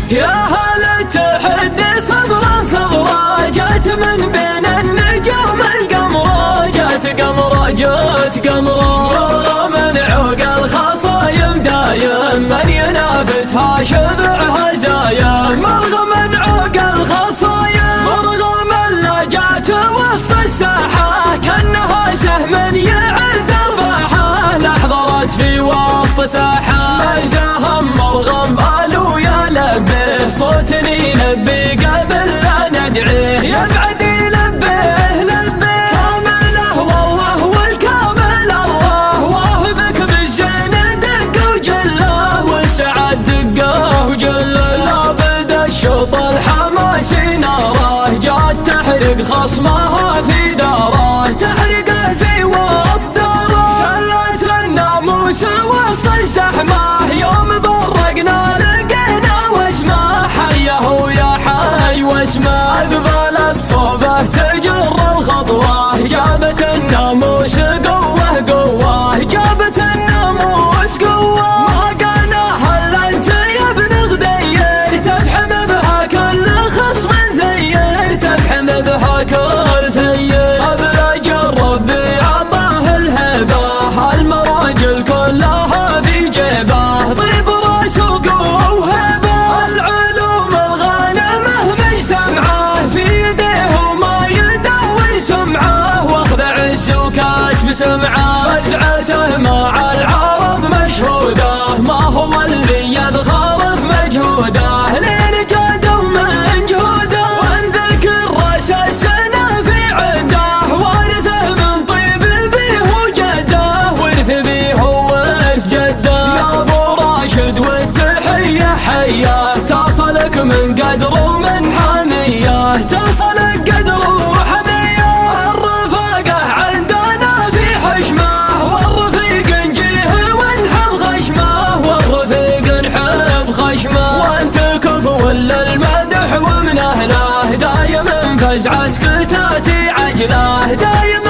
يا هلا تحدي صبرا صبرا، جات من بين النجوم القمرة، جات قمرة جات قمرة، من عوق الخصايم دايم، من ينافسها شبعها زايم، مرغم من عوق الخصايم، مرغم لا جات وسط الساحة، كأنها سهم يعد الراحة، لحظات في وسط ساحة، جاهم مرغم قالوا يا لبيه، صوتني لبي قبل لا ندعيه، يبعد يلبيه لبيه، كامله والله والكامل الله، واهبك بالزين دقه وجله، والسعد دقه وجله، لابد الشوط الحماسي ناره، جات تحرق خصمها في داره، تحرقه في وسط داره، شلت الناموس وسط الزحمه، يوم برقنا لقينا واسمه، حيه يا حي واسمه، اقبلت صوبه تجر الخطوه، جابت الناموس قوه قوه، جابت الناموس قوه، ما قالها الا انت يا ابن غدير، تفحم بها كل خصم ثير، تفحم بها كل ثير، ابلج ربي عطاه الهبه، المراجل كلها في جيبه، طيب راس وقوه وهبه، العلوم الغانمه مجتمعه، في يديه وما يدور سمعه، واخذ عز وكاس بسمعه، فزعته مع العرب مشهوده، ما هو اللي يذخر في مجهوده، لين جاده من جهوده، وانذكر راس السنه في عده، وارثه من طيب بيه وجده، ورث بيه وورث جده، يا ابو راشد والتحيه حيه، تصلك من قدر ومن حميه، تصلك قدر وحميه، الرفاقه عندنا في حشمه، والرفيق نجيه ونحب خشمه، والرفيق نحب خشمه، وانت كفو للمدح ومن اهله، دايم فزعتك تاتي عجله، دايم